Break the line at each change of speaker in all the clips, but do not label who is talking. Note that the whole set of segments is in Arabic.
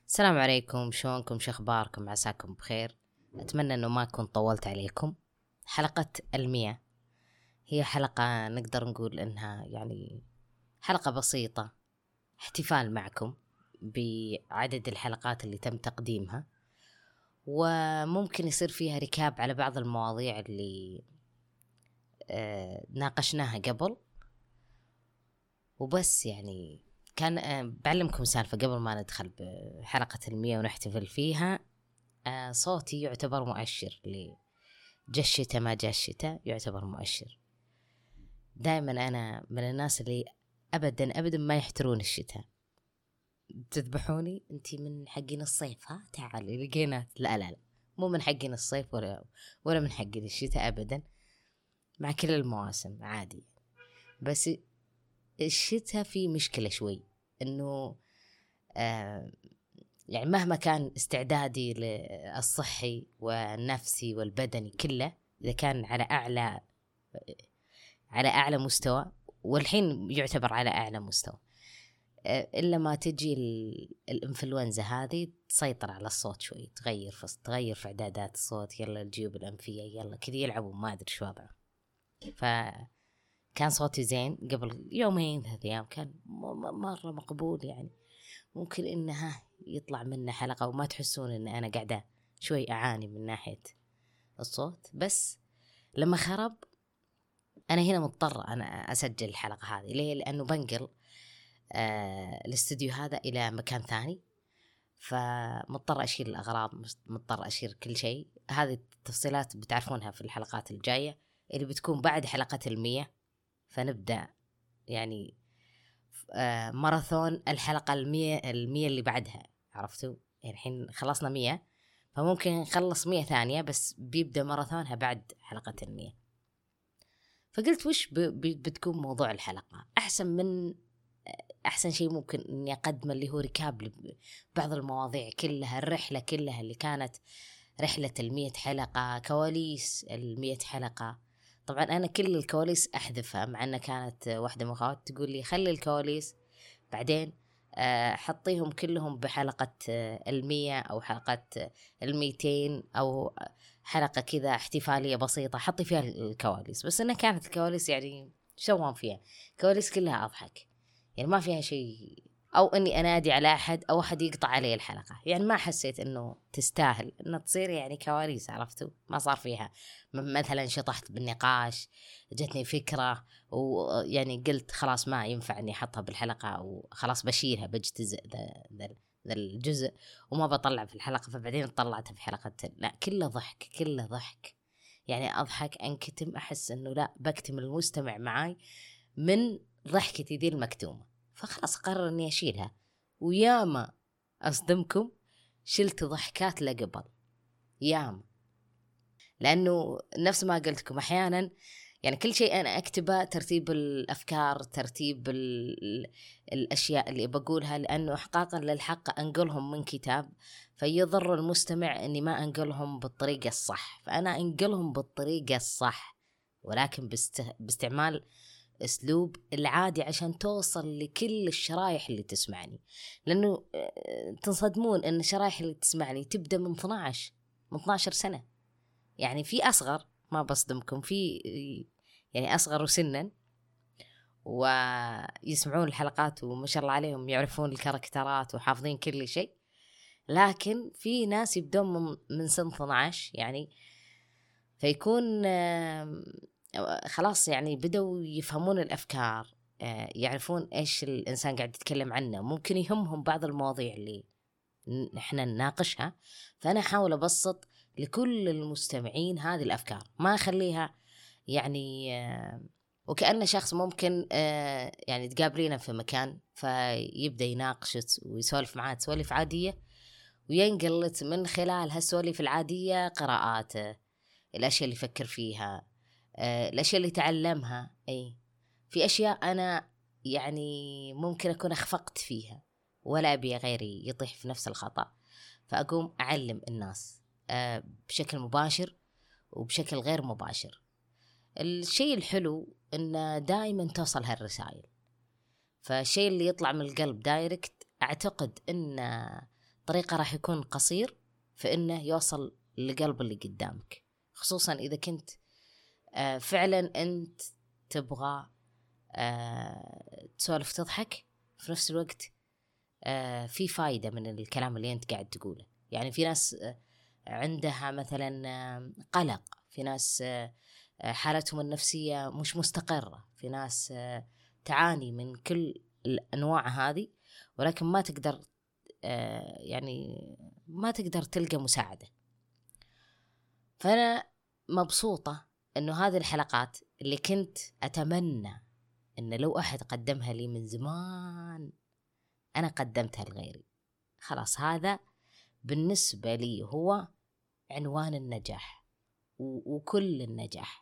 السلام عليكم، شلونكم؟ شخباركم؟ عساكم بخير. أتمنى أنه ما أكون طولت عليكم. حلقة 100 هي حلقة نقدر نقول أنها يعني حلقة بسيطة، احتفال معكم بعدد الحلقات اللي تم تقديمها، وممكن يصير فيها ركاب على بعض المواضيع اللي ناقشناها قبل. وبس يعني كان بعلمكم سالفة قبل ما ندخل بحلقة 100 ونحتفل فيها. صوتي يعتبر مؤشر جا الشتاء ما جا الشتاء، يعتبر مؤشر. دائما أنا من الناس اللي أبدا ما يحترون الشتاء. تذبحوني أنتي من حقين الصيف، ها تعالي لقينا. لا مو من حقين الصيف ولا من حقين الشتاء أبدا، مع كل المواسم عادي. بس الشتاء فيه مشكلة شوي، إنه يعني مهما كان استعدادي للصحي والنفسي والبدني كله، إذا كان على أعلى مستوى، والحين يعتبر على أعلى مستوى، إلا ما تجي الإنفلونزا هذه تسيطر على الصوت شوي، تغير في إعدادات الصوت. يلا الجيوب الأنفية يلا كذا يلعبوا، ما أدري شو وضعه. فكان صوتي زين قبل يومين 3 أيام، كان مرة مقبول. يعني ممكن إنها يطلع منه حلقة وما تحسون إن أنا قاعدة شوي أعاني من ناحية الصوت. بس لما خرب أنا هنا مضطر أنا أسجل الحلقة هذه. ليه؟ لأنه بنقل الاستوديو هذا إلى مكان ثاني، فمضطر أشيل الأغراض، مضطر أشيل كل شيء. هذه التفصيلات بتعرفونها في الحلقات الجاية اللي بتكون بعد حلقة 100. فنبدأ يعني ماراثون الحلقة 100 اللي بعدها، عرفتوا؟ يعني الحين خلصنا 100، فممكن نخلص 100 ثانية، بس بيبدأ ماراثونها بعد حلقة 100. فقلت وش بتكون موضوع الحلقة؟ أحسن شيء ممكن إني أقدم اللي هو ركاب بعض المواضيع كلها، الرحلة كلها اللي كانت رحلة 100 حلقة، كواليس 100 حلقة. طبعا أنا كل الكواليس أحذفها، مع أنها كانت واحدة من أخواتي تقول لي خلي الكواليس بعدين حطيهم كلهم بحلقة 100 أو حلقة 200 أو حلقة كذا احتفالية بسيطة حطي فيها الكواليس. بس إنها كانت الكواليس يعني شوان فيها كواليس كلها أضحك، يعني ما فيها شيء أو إني أنادي على أحد أو أحد يقطع علي الحلقة. يعني ما حسيت إنه تستاهل إنه تصير يعني كواليس، عرفتوا؟ ما صار فيها مثلا شطحت بالنقاش، جتني فكرة ويعني قلت خلاص ما ينفع إني أحطها بالحلقة، أو خلاص بشيلها بجتزء ذا الجزء وما بطلع في الحلقة، فبعدين طلعتها في حلقة. لا، كله ضحك. يعني أضحك أنكتم، أحس إنه لا بكتم المستمع معاي من ضحكتي ذي المكتومة. فخلاص قرر إني أشيلها. وياما أصدمكم شلت ضحكات لقبل ياما، لأنه نفس ما قلتكم أحيانا يعني كل شيء أنا أكتبه ترتيب الأفكار، ترتيب الأشياء اللي بقولها، لأنه إحقاقا للحق أنقلهم من كتاب، فيضر المستمع أني ما أنقلهم بالطريقة الصح. فأنا أنقلهم بالطريقة الصح، ولكن باستعمال أسلوب العادي عشان توصل لكل الشرايح اللي تسمعني. لأنه تنصدمون أن الشرايح اللي تسمعني تبدأ من 12 سنة. يعني في أصغر، ما بصدمكم، في يعني أصغر سنا ويسمعون الحلقات وما شاء الله عليهم يعرفون الكاركترات وحافظين كل شيء. لكن في ناس يبدون من سن 12 يعني، فيكون خلاص يعني بدوا يفهمون الأفكار، يعرفون إيش الإنسان قاعد يتكلم عنه، ممكن يهمهم بعض المواضيع اللي نحن نناقشها. فأنا أحاول أبسط لكل المستمعين هذه الأفكار، ما أخليها يعني وكأنه شخص ممكن يعني تقابلينه في مكان فيبدأ يناقش ويسولف معاه سوالف عادية، وينقلت من خلال هالسوالف العادية قراءاته، الأشياء اللي يفكر فيها، الأشياء اللي تعلمها. في أشياء أنا يعني ممكن أكون أخفقت فيها ولا أبي غيري يطيح في نفس الخطأ، فأقوم أعلم الناس بشكل مباشر وبشكل غير مباشر. الشيء الحلو إن دائما توصل هالرسائل، فالشيء اللي يطلع من القلب دايركت أعتقد إن طريقة راح يكون قصير في إنه يوصل لقلب اللي قدامك، خصوصا إذا كنت فعلا أنت تبغى تسولف تضحك في نفس الوقت في فايدة من الكلام اللي أنت قاعد تقوله. يعني في ناس عندها مثلا قلق، في ناس حالتهم النفسية مش مستقرة، في ناس تعاني من كل الأنواع هذه، ولكن ما تقدر يعني ما تقدر تلقى مساعدة. فأنا مبسوطة إنه هذه الحلقات اللي كنت أتمنى إن لو أحد قدمها لي من زمان أنا قدمتها لغيري. خلاص هذا بالنسبة لي هو عنوان النجاح وكل النجاح.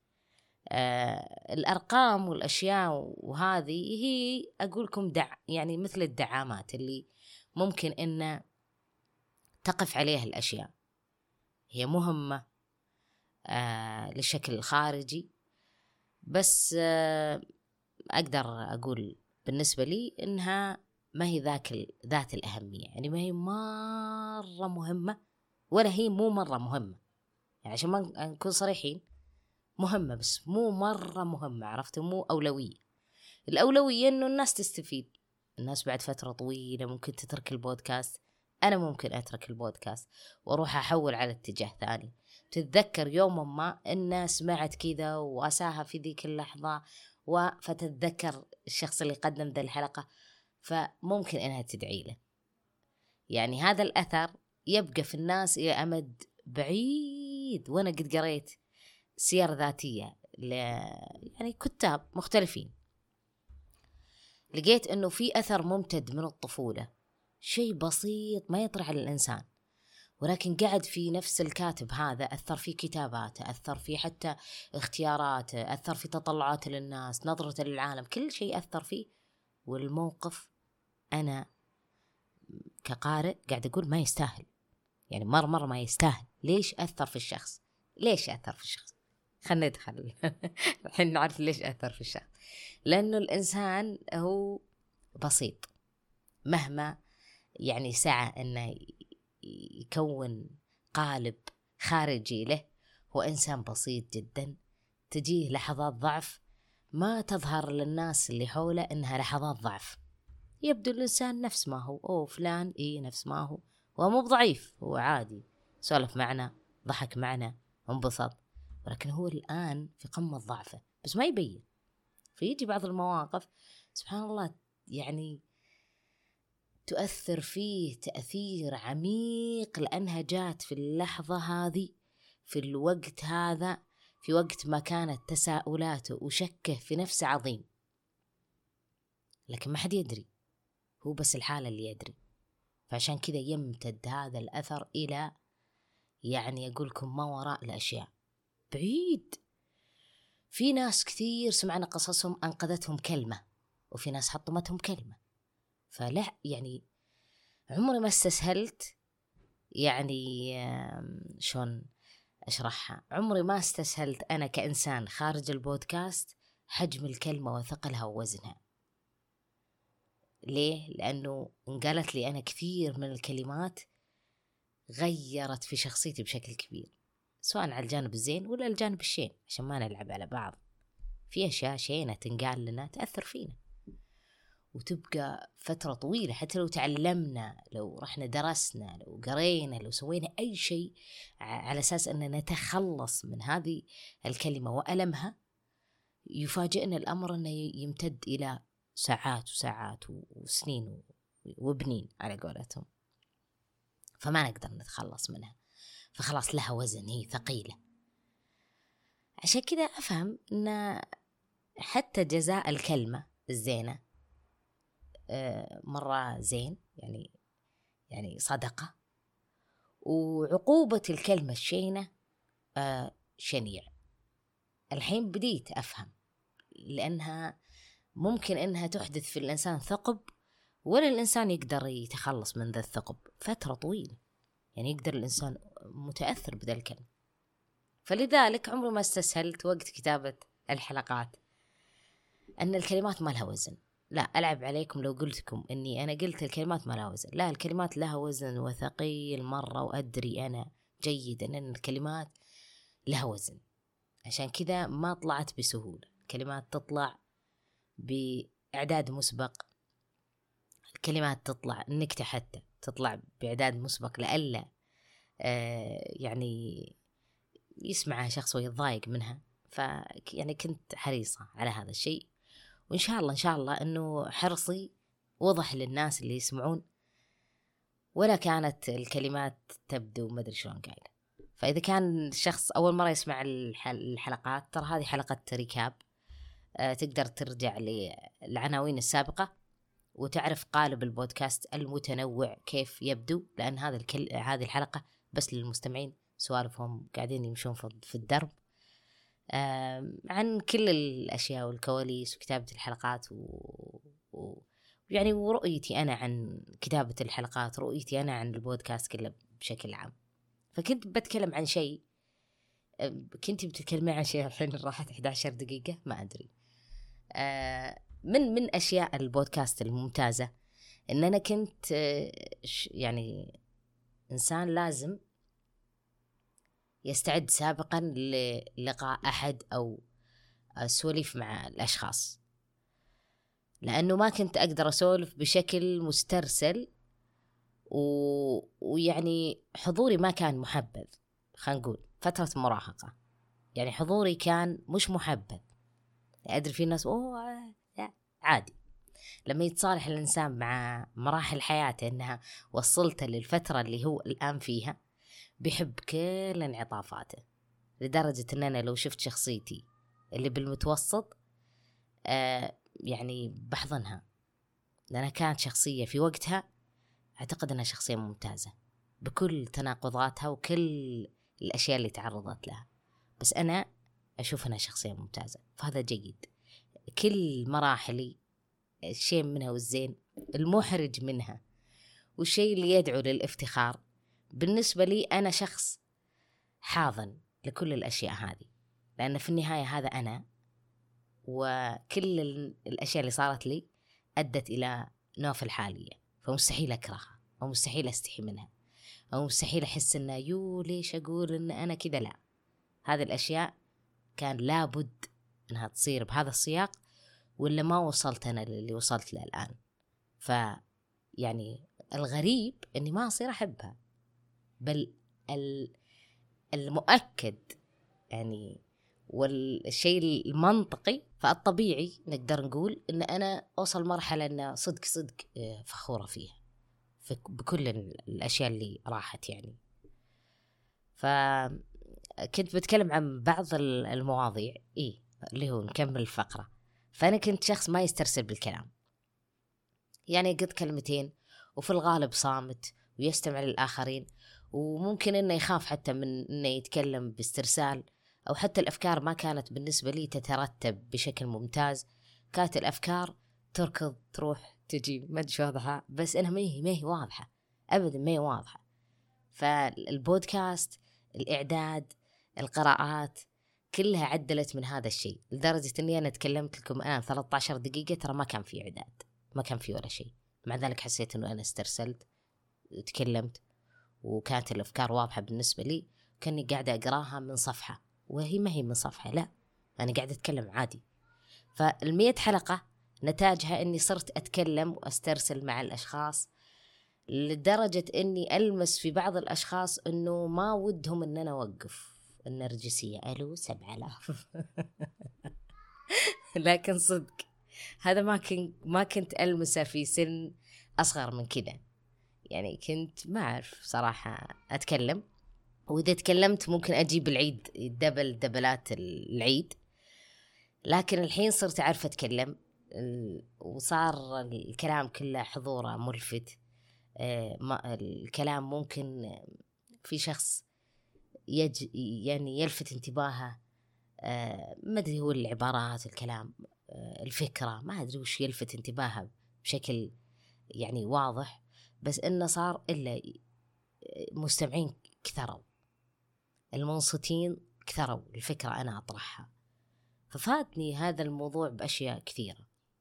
الأرقام والأشياء وهذه هي أقولكم يعني مثل الدعامات اللي ممكن إن تقف عليها الأشياء، هي مهمة للشكل الخارجي، بس أقدر أقول بالنسبة لي إنها ما هي ذات الأهمية. يعني ما هي مرة مهمة ولا هي مو مرة مهمة، يعني عشان ما نكون صريحين، مهمة بس مو مرة مهمة، عرفتوا؟ مو أولوية. الأولوية إنه الناس تستفيد. الناس بعد فترة طويلة ممكن تترك البودكاست، أنا ممكن أترك البودكاست وأروح أحول على اتجاه ثاني. تتذكر يوما ما إن سمعت كذا وأساها في ذيك اللحظة، فتتذكر الشخص اللي قدم ذا الحلقة، فممكن إنها تدعي له. يعني هذا الأثر يبقى في الناس إلى أمد بعيد. وأنا قد قريت سير ذاتية يعني كتاب مختلفين، لقيت أنه في أثر ممتد من الطفولة، شيء بسيط ما يطرح على الإنسان، ولكن قاعد في نفس الكاتب هذا أثر في كتاباته، أثر في حتى اختياراته، أثر في تطلعاته للناس، نظرته للعالم، كل شيء أثر فيه. والموقف أنا كقارئ قاعد أقول ما يستاهل، يعني مرة ما يستاهل. ليش أثر في الشخص؟ ليش أثر في الشخص؟ خلنا ندخل الحين نعرف ليش أثر في الشخص. لأنه الإنسان هو بسيط، مهما يعني سعى أنه يكون قالب خارجي له، هو إنسان بسيط جدا. تجيه لحظات ضعف ما تظهر للناس اللي حوله إنها لحظات ضعف، يبدو الإنسان نفس ما هو، فلان نفس ما هو مو ضعيف، هو عادي، سولف معنا، ضحك معنا، انبسط، ولكن هو الآن في قمة ضعفه بس ما يبين. فيجي بعض المواقف سبحان الله يعني تؤثر فيه تأثير عميق، لأنها جات في اللحظة هذه، في الوقت هذا، في وقت ما كانت تساؤلاته وشكه في نفسه عظيم، لكن ما حد يدري، هو بس الحالة اللي يدري. فعشان كذا يمتد هذا الأثر إلى يعني أقولكم ما وراء الأشياء بعيد. في ناس كثير سمعنا قصصهم أنقذتهم كلمة، وفي ناس حطمتهم كلمة. فلا يعني عمري ما استسهلت، يعني شون أشرحها، عمري ما استسهلت أنا كإنسان خارج البودكاست حجم الكلمة وثقلها ووزنها. ليه؟ لأنه انقالت لي أنا كثير من الكلمات غيرت في شخصيتي بشكل كبير، سواء على الجانب الزين ولا الجانب الشين، عشان ما نلعب على بعض. في أشياء شينة تنقال لنا تأثر فينا وتبقى فترة طويلة، حتى لو تعلمنا، لو رحنا درسنا، لو قرينا، لو سوينا أي شيء على أساس أن نتخلص من هذه الكلمة وألمها، يفاجئنا الأمر أنه يمتد إلى ساعات وساعات وسنين وبنين على قولتهم، فما نقدر نتخلص منها. فخلاص لها وزن، هي ثقيلة. عشان كذا أفهم أن حتى جزاء الكلمة الزينة مرة زين، يعني صدقة، وعقوبة الكلمة الشينة شنيع. الحين بديت أفهم، لأنها ممكن أنها تحدث في الإنسان ثقب، ولا الإنسان يقدر يتخلص من ذا الثقب فترة طويلة، يعني يقدر الإنسان متأثر بذا الكلمة. فلذلك عمري ما استسهلت وقت كتابة الحلقات أن الكلمات ما لها وزن، لا ألعب عليكم لو قلتكم أني أنا قلت الكلمات ما لها وزن. لا، الكلمات لها وزن وثقيل مرة، وأدري أنا جيدا أن الكلمات لها وزن، عشان كذا ما طلعت بسهولة. الكلمات تطلع بإعداد مسبق، الكلمات تطلع النكتة حتى تطلع بإعداد مسبق لألا يعني يسمعها شخص ويتضايق منها. يعني كنت حريصة على هذا الشيء، وإن شاء الله أنه حرصي وضح للناس اللي يسمعون، ولا كانت الكلمات تبدو مدري شلون قايلة. فإذا كان الشخص أول مرة يسمع الحلقات، ترى هذه حلقة ريكاب، تقدر ترجع للعناوين السابقة وتعرف قالب البودكاست المتنوع كيف يبدو، لأن هذه الحلقة بس للمستمعين، سوالفهم قاعدين يمشون في الدرب عن كل الأشياء والكواليس وكتابة الحلقات يعني ورؤيتي أنا عن كتابة الحلقات، رؤيتي أنا عن البودكاست كله بشكل عام. فكنت بتكلم عن شيء، كنت بتتكلمي عن شيء الحين راحت 11 دقيقة ما أدري. من أشياء البودكاست الممتازة إن أنا كنت يعني إنسان لازم يستعد سابقا للقاء أحد أو أسولف مع الأشخاص، لأنه ما كنت أقدر أسولف بشكل مسترسل ويعني حضوري ما كان محبذ. خلينا نقول فترة مراهقة يعني حضوري كان مش محبذ. أدري في ناس عادي لما يتصالح الإنسان مع مراحل حياته إنها وصلته للفترة اللي هو الآن فيها، بيحب كل انعطافاته، لدرجة إن أنا لو شفت شخصيتي اللي بالمتوسط يعني بحضنها، لأنها كانت شخصية في وقتها أعتقد أنها شخصية ممتازة بكل تناقضاتها وكل الأشياء اللي تعرضت لها، بس أنا أشوف أنها شخصية ممتازة، فهذا جيد. كل مراحلي الشيء منها والزين، المحرج منها والشيء اللي يدعو للافتخار، بالنسبة لي أنا شخص حاضن لكل الأشياء هذه، لأن في النهاية هذا أنا، وكل الأشياء اللي صارت لي أدت إلى نوف الحالية، فمستحيل أكرهها أو مستحيل أستحي منها أو مستحيل أحس إنه ليش أقول إن أنا كذا. لا، هذه الأشياء كان لابد إنها تصير بهذا السياق، ولا ما وصلت أنا اللي وصلت له الآن. يعني الغريب إني ما أصير أحبها، بل المؤكد يعني والشيء المنطقي فالطبيعي نقدر نقول إن أنا أوصل مرحلة إن صدق فخورة فيها بكل الأشياء اللي راحت يعني. فكنت بتكلم عن بعض المواضيع اللي هو نكمل الفقرة. فأنا كنت شخص ما يسترسل بالكلام، يعني قد كلمتين وفي الغالب صامت ويستمع للآخرين، وممكن إنه يخاف حتى من إنه يتكلم باسترسال، أو حتى الأفكار ما كانت بالنسبة لي تترتب بشكل ممتاز. كانت الأفكار تركض تروح تجي ما أدري واضحة، بس أنا ما هي واضحة أبدا، ما هي واضحة. فالبودكاست، الإعداد، القراءات كلها عدلت من هذا الشيء، لدرجة أني أنا تكلمت لكم الآن 13 دقيقة ترى ما كان في إعداد، ما كان في ولا شيء. مع ذلك حسيت أنه أنا استرسلت تكلمت، وكانت الأفكار واضحة بالنسبة لي، كأني قاعدة أقراها من صفحة، وهي ما هي من صفحة، لا أنا قاعدة أتكلم عادي. فال100 حلقة نتاجها أني صرت أتكلم وأسترسل مع الأشخاص، لدرجة أني ألمس في بعض الأشخاص أنه ما ودهم أن أنا أوقف النرجسية. ألو 7000 لكن صدق هذا ما كنت ألمسه في سن أصغر من كده، يعني كنت ما أعرف صراحة أتكلم، وإذا تكلمت ممكن أجيب العيد دبلات العيد، لكن الحين صرت أعرف أتكلم، وصار الكلام كله حضوره ملفت. الكلام ممكن في شخص يعني يلفت انتباهه، ما أدري هو العبارات، الكلام، الفكرة، ما أدري وش يلفت انتباهه بشكل يعني واضح، بس إنه صار إلا مستمعين كثروا، المنصتين كثروا الفكرة أنا أطرحها، ففاتني هذا الموضوع بأشياء كثيرة.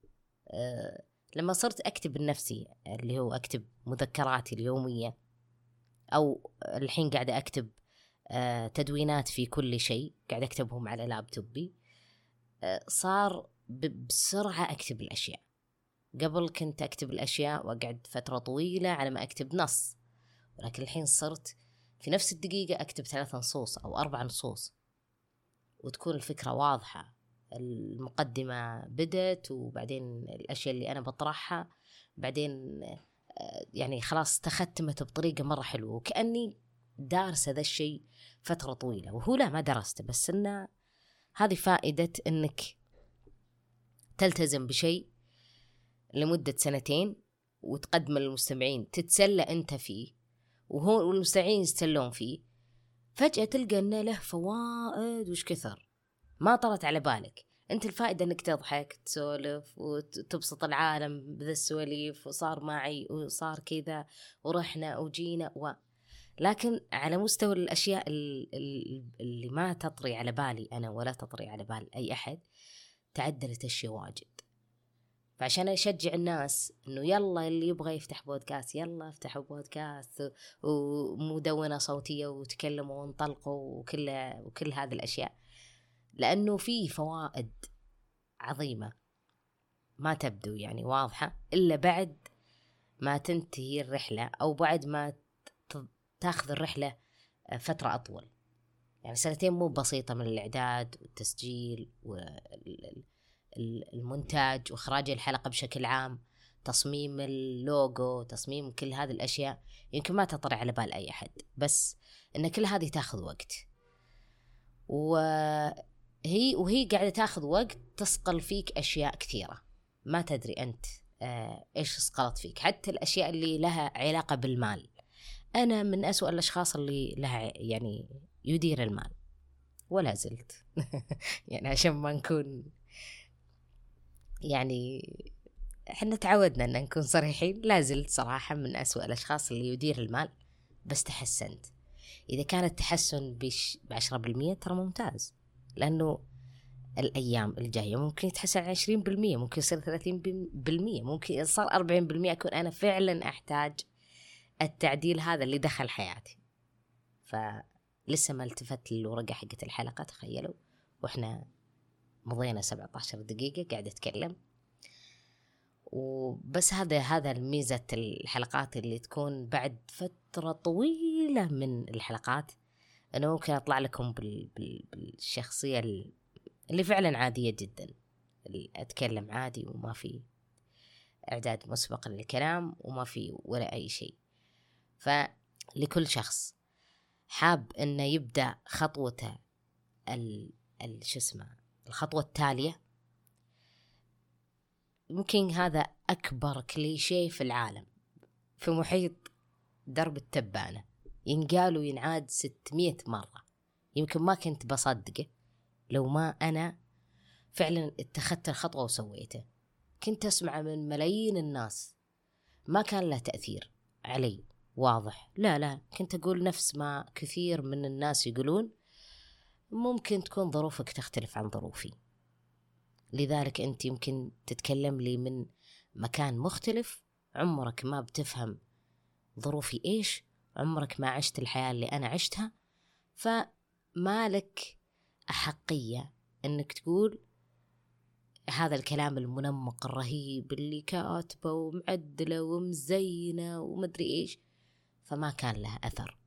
لما صرت أكتب لنفسي، اللي هو أكتب مذكراتي اليومية، أو الحين قاعدة أكتب تدوينات في كل شيء، قاعدة أكتبهم على لابتوبي، صار بسرعة أكتب الأشياء. قبل كنت أكتب الأشياء وأقعد فترة طويلة على ما أكتب نص، ولكن الحين صرت في نفس الدقيقة أكتب 3 نصوص أو 4 نصوص، وتكون الفكرة واضحة، المقدمة بدت، وبعدين الأشياء اللي أنا بطرحها بعدين يعني خلاص تختمت بطريقة مرة حلوة، وكأني دارسة ذا الشيء فترة طويلة، وهو لا ما درسته، بس إنه هذه فائدة إنك تلتزم بشيء لمدة 2 وتقدم للمستمعين، تتسلى أنت فيه وهو والمستمعين يستلون فيه، فجأة تلقى أنه له فوائد وش كثر ما طرت على بالك. أنت الفائدة أنك تضحك تسولف وتبسط العالم بذا السواليف، وصار معي وصار كذا ورحنا وجينا لكن على مستوى الأشياء اللي ما تطري على بالي أنا ولا تطري على بال أي أحد، تعدلت أشياء واجد. فعشان أشجع الناس إنه يلا اللي يبغى يفتح بودكاست يلا افتحوا بودكاست ومدونة صوتية وتكلموا وانطلقوا وكل هذه الأشياء، لأنه فيه فوائد عظيمة ما تبدو يعني واضحة إلا بعد ما تنتهي الرحلة، أو بعد ما تاخذ الرحلة فترة أطول. يعني 2 مو بسيطة من الإعداد والتسجيل والمونتاج وإخراج الحلقة بشكل عام، تصميم اللوجو، تصميم كل هذه الأشياء يمكن ما تطري على بال أي أحد، بس إن كل هذه تاخذ وقت، وهي قاعدة تاخذ وقت، تصقل فيك أشياء كثيرة ما تدري أنت إيش صقلت فيك. حتى الأشياء اللي لها علاقة بالمال، أنا من أسوأ الأشخاص اللي لها يعني يدير المال ولا زلت يعني عشان ما نكون يعني احنا تعودنا أن نكون صريحين، لا زلت صراحة من أسوأ الأشخاص اللي يدير المال. بس تحسنت، إذا كان التحسن ب10% ترى ممتاز، لأنه الأيام الجاية ممكن يتحسن 20%، ممكن يصير 30%، ممكن يصير 40%، أكون أنا فعلا أحتاج التعديل هذا اللي دخل حياتي. فلسه ما التفت للورقة حقت الحلقة، تخيلوا وإحنا مضينا 17 دقيقة قاعدة أتكلم. وبس هذا الميزة الحلقات اللي تكون بعد فترة طويلة من الحلقات، أنا ممكن أطلع لكم بالشخصية اللي فعلا عادية جدا، اللي أتكلم عادي وما في إعداد مسبق للكلام وما في ولا أي شيء. فلكل شخص حاب أنه يبدأ خطوته الخطوة التالية، ممكن هذا أكبر كليشيه في العالم، في محيط درب التبانة، ينقال وينعاد 600 مرة، يمكن ما كنت بصدقه لو ما أنا فعلا اتخذت الخطوة وسويته. كنت أسمع من ملايين الناس ما كان له تأثير علي واضح، لا كنت أقول نفس ما كثير من الناس يقولون، ممكن تكون ظروفك تختلف عن ظروفي، لذلك أنت يمكن تتكلم لي من مكان مختلف، عمرك ما بتفهم ظروفي إيش، عمرك ما عشت الحياة اللي أنا عشتها، فما لك أحقية أنك تقول هذا الكلام المنمق الرهيب اللي كاتبه ومعدله ومزينه ومدري إيش، فما كان له أثر.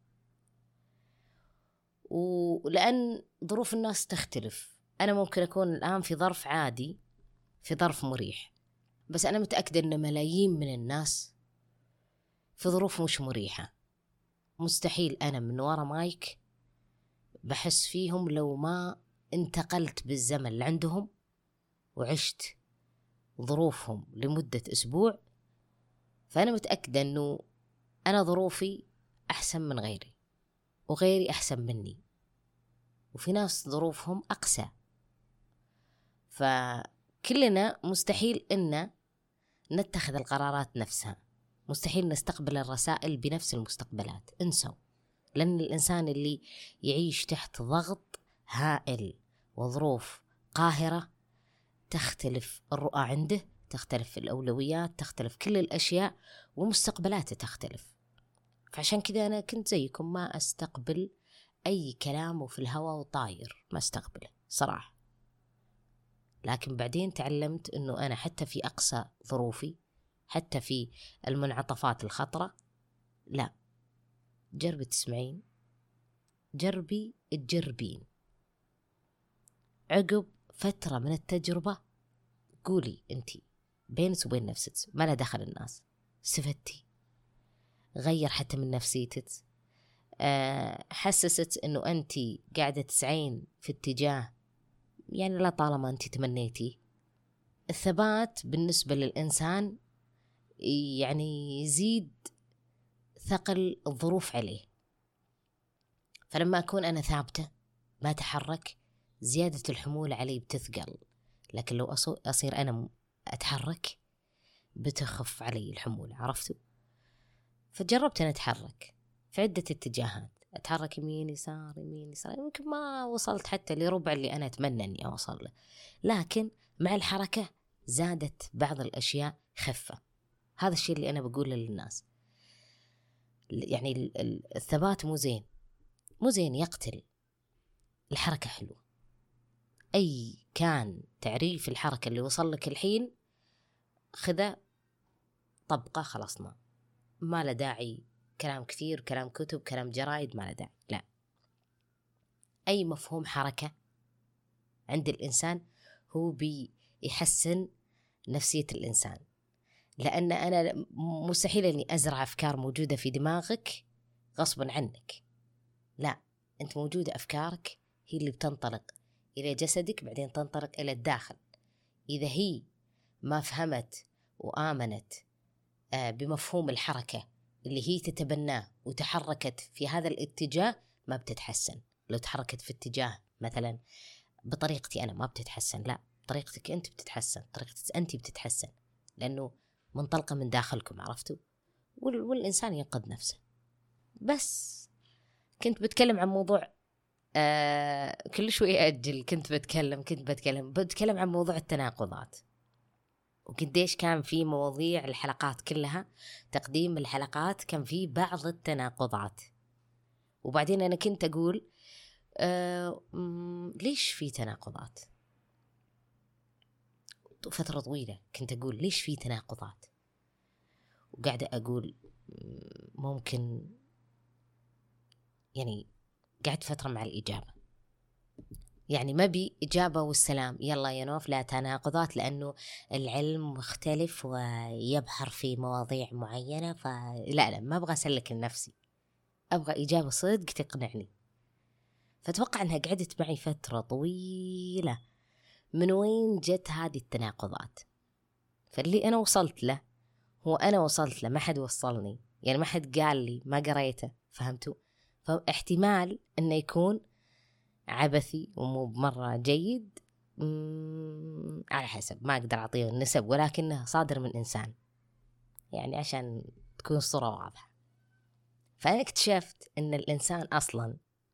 ولأن ظروف الناس تختلف، أنا ممكن أكون الآن في ظرف عادي، في ظرف مريح، بس أنا متأكدة أن ملايين من الناس في ظروف مش مريحة، مستحيل أنا من وراء مايك بحس فيهم لو ما انتقلت بالزمن لعندهم وعشت ظروفهم لمدة أسبوع. فأنا متأكدة أنه أنا ظروفي أحسن من غيري، وغيري أحسن مني، وفي ناس ظروفهم أقسى. فكلنا مستحيل أن نتخذ القرارات نفسها، مستحيل نستقبل الرسائل بنفس المستقبلات، انسوا. لأن الإنسان اللي يعيش تحت ضغط هائل وظروف قاهرة تختلف الرؤى عنده، تختلف الأولويات، تختلف كل الأشياء، ومستقبلاته تختلف. فعشان كذا أنا كنت زيكم ما أستقبل أي كلام وفي الهواء وطاير، ما أستقبله صراحة. لكن بعدين تعلمت أنه أنا حتى في أقصى ظروفي، حتى في المنعطفات الخطرة، لا، جربي تسمعين، جربي تجربين. عقب فترة من التجربة قولي أنتي بينك وبين نفسك، ما لا دخل الناس، استفدتي، غير حتى من نفسيتك، حسست أنه أنتي قاعدة تسعين في اتجاه يعني لا طالما أنتي تمنيتي. الثبات بالنسبة للإنسان يعني يزيد ثقل الظروف عليه. فلما أكون أنا ثابتة ما تحرك، زيادة الحمول علي بتثقل، لكن لو أصير أنا أتحرك بتخف علي الحمول، عرفتوا؟ فجربت أن أتحرك في عدة اتجاهات، أتحرك يمين يسار يمين يسار، يمكن ما وصلت حتى لربع اللي أنا أتمنى أني أوصل له، لكن مع الحركة زادت بعض الأشياء خفة. هذا الشيء اللي أنا بقوله للناس، يعني الثبات مو زين، مو زين، يقتل. الحركة حلوة. أي كان تعريف الحركة اللي وصل لك الحين خذه طبقة، خلصنا، ما له داعي كلام كثير، كلام كتب، كلام جرايد، ما له داعي. لا، أي مفهوم حركة عند الإنسان هو بيحسن نفسية الإنسان، لأن أنا مستحيل أني أزرع أفكار موجودة في دماغك غصبا عنك، لا، أنت موجودة، أفكارك هي اللي بتنطلق إلى جسدك، بعدين تنطلق إلى الداخل. إذا هي ما فهمت وآمنت بمفهوم الحركة اللي هي تتبناه وتحركت في هذا الاتجاه، ما بتتحسن. لو تحركت في اتجاه مثلا بطريقتي أنا ما بتتحسن، لا، طريقتك أنت بتتحسن، طريقتك أنت بتتحسن، لأنه منطلقة من داخلكم، عرفتوا؟ والإنسان ينقذ نفسه. بس كنت بتكلم عن موضوع كل شوي أجل، كنت بتكلم عن موضوع التناقضات، وقديش كان في مواضيع الحلقات كلها، تقديم الحلقات كان في بعض التناقضات. وبعدين أنا كنت أقول ليش في تناقضات؟ فترة طويلة كنت أقول ليش في تناقضات، وقاعدة أقول ممكن يعني قعدت فترة مع الإجابة، يعني ما بي إجابة والسلام يلا يا نوف لا تناقضات، لأنه العلم مختلف ويبحر في مواضيع معينة، فلا ما أبغى أسلك لنفسي، أبغى إجابة صدق تقنعني. فأتوقع أنها قعدت معي فترة طويلة، من وين جت هذه التناقضات؟ فاللي أنا وصلت له هو أنا وصلت له، ما حد وصلني، يعني ما حد قال لي، ما قريته، فهمتوا؟ فاحتمال أنه يكون عبثي ومو مرة جيد، على حسب، ما أقدر أعطيه النسب، ولكنه صادر من إنسان، يعني عشان تكون الصورة واضحة. فأنا اكتشفت أن الإنسان أصلا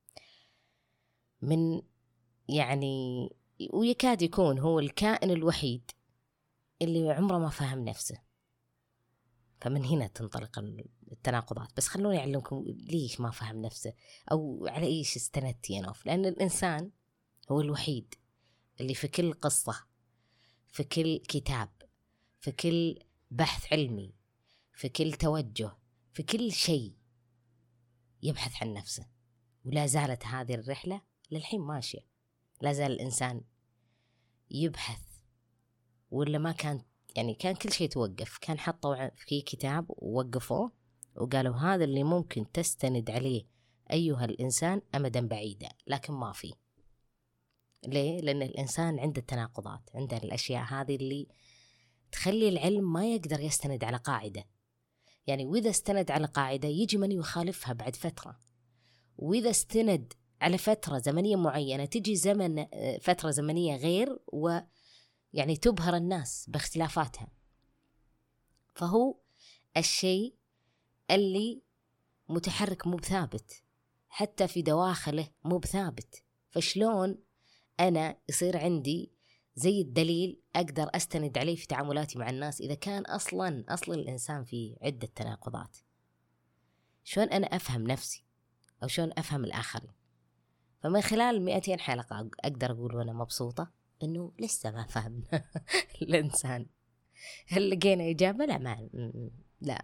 من يعني ويكاد يكون هو الكائن الوحيد اللي عمره ما فهم نفسه. فمن هنا تنطلق التناقضات. بس خلوني أعلمكم ليش ما فهم نفسه أو على إيش استندت يا نوف. لأن الإنسان هو الوحيد اللي في كل قصة، في كل كتاب، في كل بحث علمي، في كل توجه، في كل شيء يبحث عن نفسه. ولا زالت هذه الرحلة للحين ماشية، لا زال الإنسان يبحث. ولا ما كان يعني كان كل شيء توقف، كان حطوا في كتاب ووقفوه وقالوا هذا اللي ممكن تستند عليه أيها الإنسان أمدا بعيدا، لكن ما في. ليه؟ لأن الإنسان عنده تناقضات، عنده الأشياء هذه اللي تخلي العلم ما يقدر يستند على قاعدة. يعني وإذا استند على قاعدة يجي من يخالفها بعد فترة، وإذا استند على فترة زمنية معينة تجي فترة زمنية غير، ويعني تبهر الناس باختلافاتها. فهو الشيء اللي متحرك مو بثابت، حتى في دواخله مو بثابت. فشلون أنا يصير عندي زي الدليل أقدر أستند عليه في تعاملاتي مع الناس. إذا كان أصل الإنسان في عدة تناقضات، شلون أنا أفهم نفسي أو شلون أفهم الآخرين؟ فمن خلال 200 حلقة أقدر أقول وأنا مبسوطة إنه لسه ما فهمنا الإنسان. هل لقينا إجابة؟ لا، لا.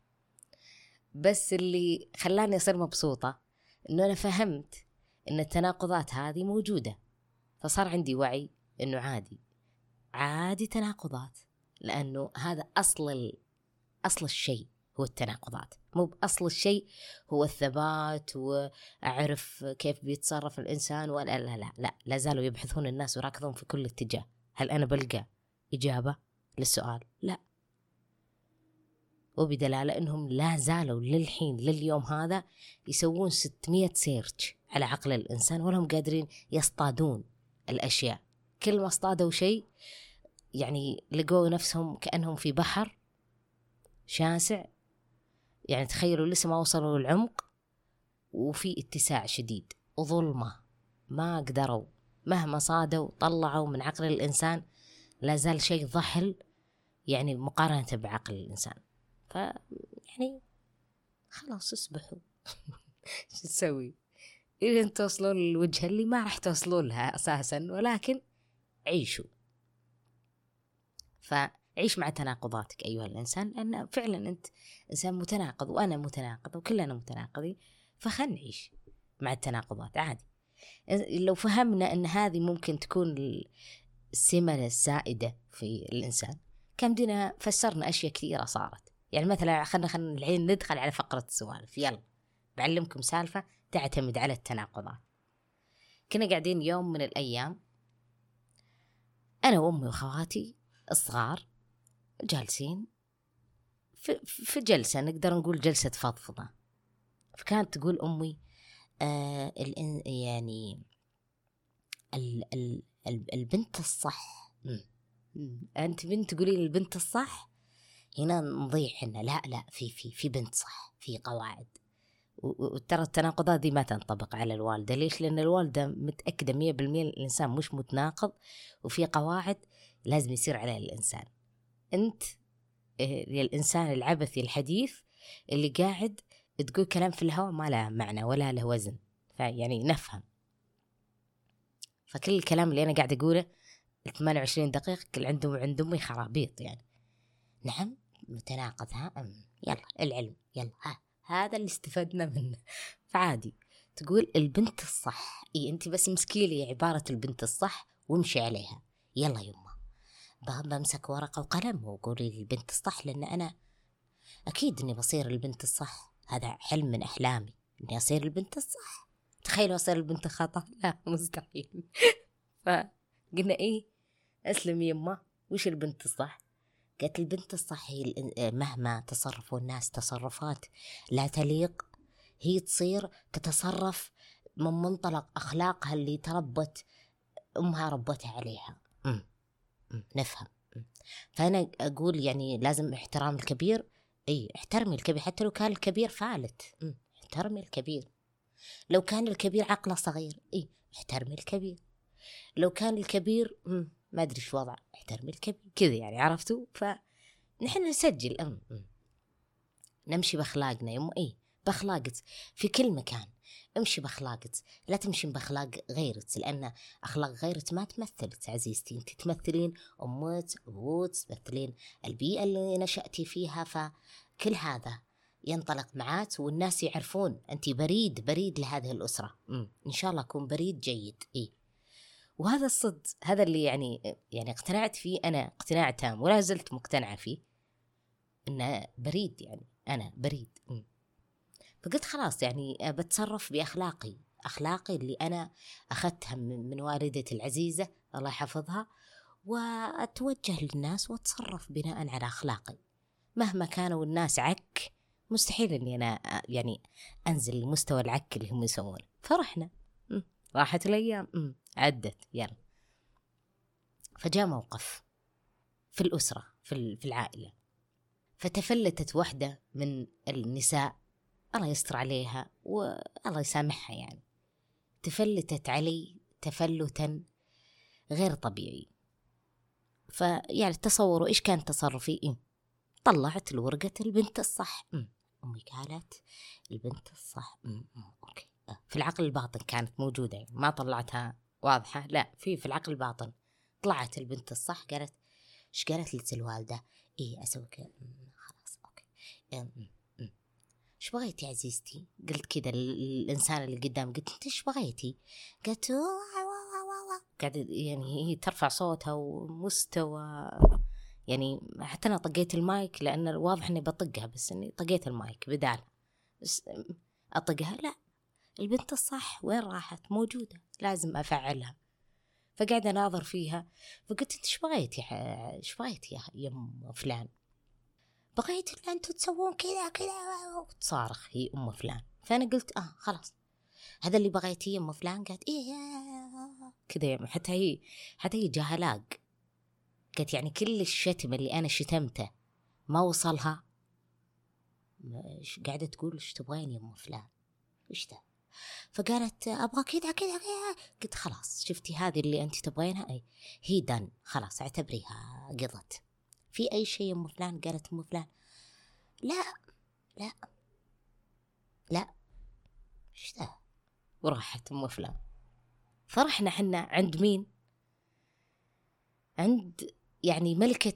بس اللي خلاني أصير مبسوطة إنه أنا فهمت إن التناقضات هذه موجودة، فصار عندي وعي إنه عادي تناقضات، لأنه هذا أصل الشيء هو التناقضات، مو بأصل الشيء هو الثبات وأعرف كيف بيتصرف الإنسان. ولا لا لا لا، لا زالوا يبحثون الناس ويراكضون في كل اتجاه. هل أنا بلقى إجابة للسؤال؟ لا. وبدلالة أنهم لا زالوا للحين لليوم هذا يسوون 600 سيرش على عقل الإنسان ولهم قادرين يصطادون الأشياء. كل ما اصطادوا شيء يعني لقوا نفسهم كأنهم في بحر شاسع، يعني تخيلوا لسه ما وصلوا للعمق وفي اتساع شديد وظلمة، ما قدروا مهما صادوا طلعوا من عقل الإنسان لا زال شيء ضحل يعني مقارنة بعقل الإنسان. يعني خلاص اسبحوا. شو تسوي؟ إذا توصلوا للوجهة اللي ما راح توصلوا لها أساسا، ولكن عيشوا. فعيش مع تناقضاتك أيها الإنسان، لأن فعلا أنت إنسان متناقض وأنا متناقض وكلنا متناقضين، فخلنا نعيش مع التناقضات عادي. لو فهمنا أن هذه ممكن تكون السمة السائدة في الإنسان، كم دينا فسرنا أشياء كثيرة صارت. يعني مثلا خلنا الحين ندخل على فقرة السوالف. يلا بعلمكم سالفة تعتمد على التناقضات. كنا قاعدين يوم من الأيام أنا وأمي وخواتي الصغار جالسين في جلسة نقدر نقول جلسة فضفضة. فكانت تقول أمي يعني البنت الصح. أنت بنت تقولين البنت الصح، هنا نضيع حنا لا في بنت صح، في قواعد. وترى التناقضات دي ما تنطبق على الوالدة. ليش؟ لأن الوالدة متأكدة 100% الإنسان مش متناقض وفي قواعد لازم يصير عليها الإنسان. أنت الإنسان العبثي الحديث اللي قاعد تقول كلام في الهواء ما له معنى ولا له وزن. فيعني نفهم. فكل الكلام اللي أنا قاعد أقوله 28 دقيقة كل عند أمي خرابيط يعني. نعم متناقض، يلا العلم، يلا هذا اللي استفدنا منه. فعادي تقول البنت الصح. أنت بس مسكيلي عبارة البنت الصح وامشي عليها. يلا يما بمسك ورقة وقلم وقولي لي البنت الصح، لأن أنا أكيد أني بصير البنت الصح. هذا حلم من أحلامي أني أصير البنت الصح. تخيلوا أصير البنت الخطأ، لا مستحيل. فقلنا أسلم يما، وش البنت الصح؟ قالت البنت الصح هي مهما تصرفوا الناس تصرفات لا تليق، هي تصير تتصرف من منطلق أخلاقها اللي تربت أمها ربتها عليها. نفهم. فأنا أقول يعني لازم احترام الكبير. احترمي الكبير حتى لو كان الكبير فالت. احترمي الكبير. لو كان الكبير عقله صغير احترمي الكبير. لو كان الكبير ما أدري شو وضع، احترمي الكبير كذا يعني. عرفتوا؟ فنحن نسجل نمشي بأخلاقنا يوم بأخلاقك في كل مكان. امشي بأخلاقك، لا تمشي بأخلاق غيرك، لأن أخلاق غيرك ما تمثلك عزيزتي. انت تمثلين أمك أبوك، تمثلين البيئة اللي نشأتي فيها. فكل هذا ينطلق معاك والناس يعرفون أنت بريد لهذه الأسرة. إن شاء الله أكون بريد جيد. وهذا الصدق، هذا اللي يعني اقتنعت فيه أنا اقتناع تام ولا زلت مقتنعة فيه، إنه بريد. يعني أنا بريد. فقلت خلاص يعني بتصرف بأخلاقي اللي أنا أخذتها من والدتي العزيزة الله يحفظها، وأتوجه للناس وأتصرف بناء على أخلاقي. مهما كانوا الناس عك، مستحيل أني أنا يعني أنزل لمستوى العك اللي هم يسوونه. فرحنا، راحت الأيام، عدت، يلا. فجاء موقف في الأسرة في العائلة، فتفلتت واحدة من النساء الله يستر عليها والله يسامحها، يعني تفلتت علي تفلتا غير طبيعي. فيعني تصوروا إيش كان تصرفي. طلعت الورقة البنت الصح. أمي قالت البنت الصح. أوكي. في العقل الباطن كانت موجودة، يعني ما طلعتها واضحة، لا في العقل الباطن طلعت البنت الصح. قالت إيش قالت لي الوالدة؟ أسوي كذا. خلاص أوكي. إيش بغيتي يا عزيزتي؟ قلت كذا الإنسان اللي قدام، قلت أنت إيش بغيتي؟ قالت قاعد يعني هي ترفع صوتها ومستوى، يعني حتى أنا طقيت المايك لأن واضح إني بطقها، بس إني طقيت المايك بدال بس أطقها. لا، البنت الصح وين راحت؟ موجودة، لازم أفعلها. فقاعد أناظر فيها، فقلت أنت إيش بغيتي يا يم فلان؟ بغيت إن أنتوا تسوون كذا كذا، وتصارخ هي أم فلان. فأنا قلت خلاص هذا اللي بغيتيه يا أم فلان. قالت كذا، حتى هي جهلاق. قالت يعني كل الشتم اللي أنا شتمته ما وصلها. قاعدة تقول إيش تبغين يا أم فلان؟ إيش ده؟ فقالت أبغى كذا كذا كذا. قلت خلاص شفتي هذه اللي أنت تبغينها، هي دن، خلاص اعتبريها قضت. في أي شيء يا أم فلان؟ قالت أم فلان لا لا لا. إيش ده؟ وراحت أم فلان. فرحنا حنا عند مين؟ عند يعني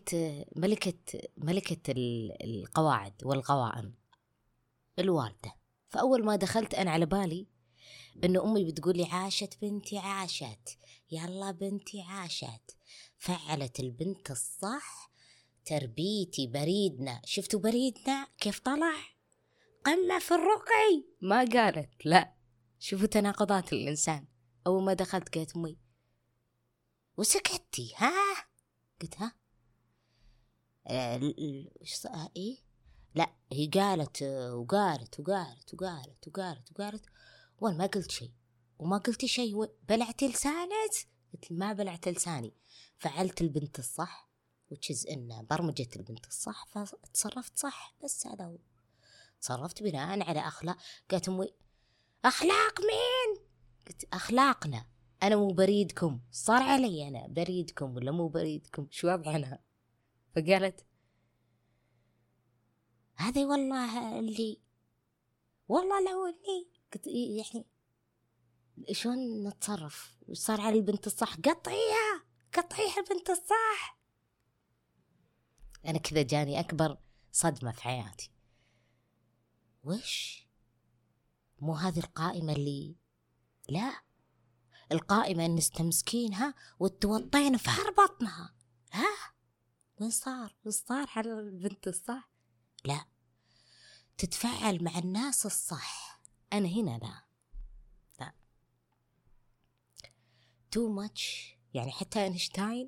ملكة القواعد والقوائم، الوالدة. فأول ما دخلت أنا على بالي إنه أمي بتقولي عاشت بنتي عاشت، يلا بنتي عاشت. فعلت البنت الصح. تربيتي بريدنا، شفتوا بريدنا كيف طلع؟ قمة في الرقي. ما قالت لا. شوفوا تناقضات الإنسان. أول ما دخلت قالت أمي وسكتي قلت إيه؟ لا هي قالت وقالت وأنا ما قلت شيء، وما قلت شيء. بلعت لسانك؟ قلت ما بلعت لساني. فعلت البنت الصح، وتشز إن برمجت البنت الصح، فتصرفت صح. بس هذا هو، تصرفت بناء على أخلاق. قالت أمي أخلاق مين؟ قلت أخلاقنا. أنا مو بريدكم، صار علي أنا بريدكم ولا مو بريدكم؟ شو وضعنا؟ فقالت هذه والله اللي والله لو اللي قلت يعني شلون نتصرف؟ وصار على البنت الصح قطعيها البنت الصح. أنا كذا جاني أكبر صدمة في حياتي. وش مو هذه القائمة اللي لا، القائمة إن نستمسكينها وتوطين في بطنها. وين صار على البنت الصح؟ لا، تتفاعل مع الناس الصح. أنا هنا لا too much. يعني حتى أينشتاين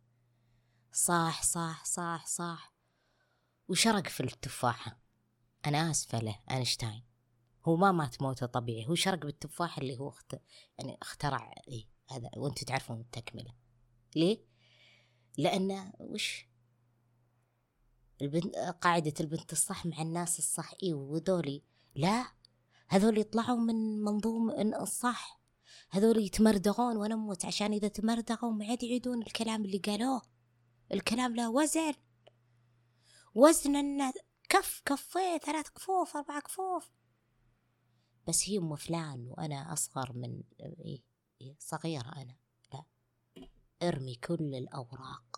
صح وشرق في التفاحة. أنا آسفة له أينشتاين، هو ما مات موته طبيعي، هو شرق بالتفاحة اللي هو يعني اخترع هذا. وانتوا تعرفون التكملة ليه؟ لأن وش قاعدة البنت الصح مع الناس الصح. وذولي لا، هذول يطلعوا من منظوم الصح، هذول يتمردغون ونموت عشان إذا تمردغوا ما عاد يعيدون الكلام اللي قالوه. الكلام له وزن إنه كفين 3 كفوف 4 كفوف. بس هي أم فلان وأنا أصغر من صغيرة أنا. لا، ارمي كل الأوراق،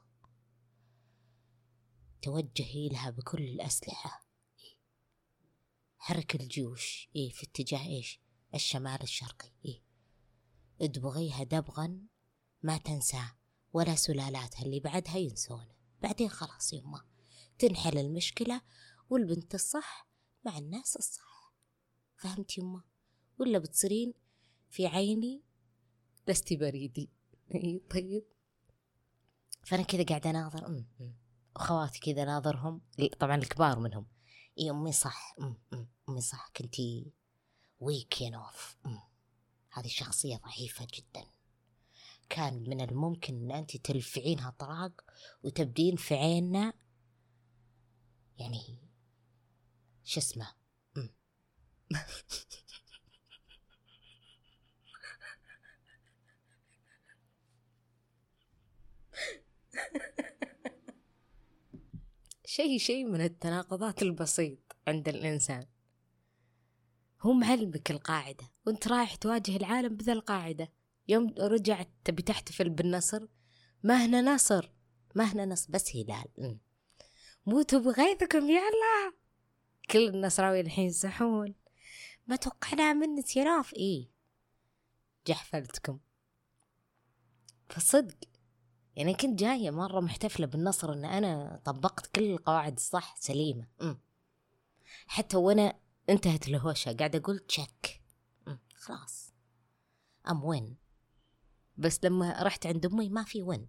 توجهي لها بكل الأسلحة. حرك الجيوش في اتجاه الشمال الشرقي. ادبغيها دبغا ما تنساه، ولا سلالاتها اللي بعدها ينسونه. بعدين خلاص يما تنحل المشكلة، والبنت الصح مع الناس الصح. فهمت يما؟ ولا بتصيرين في عيني لستي بريدي. طيب. فأنا كذا قاعدة ناظر أخواتي كذا ناظرهم، طبعا الكبار منهم. أمي صح. أمي صح، كنتي ويكين أوف. هذه شخصية ضعيفة جدا، كان من الممكن أن أنت تلفعينها طراق وتبدين في عيننا يعني شو اسمه. شيء من التناقضات البسيط عند الإنسان. هو معلمك القاعدة وانت رايح تواجه العالم بذا القاعدة. يوم رجعت تبي تحتفل بالنصر، ما هنا نصر، ما هنا نصر، بس هلال. موتوا بغيظكم يا الله. كل النصراويين الحين يصحون، ما توقعنا منك يا ناف. إيه جحفلتكم. فصدق يعني كنت جاية مرة محتفلة بالنصر إن أنا طبقت كل القواعد الصح سليمة. حتى وأنا انتهت الهوشة قاعدة أقول تشك، خلاص أم وين. بس لما رحت عند أمي ما في وين.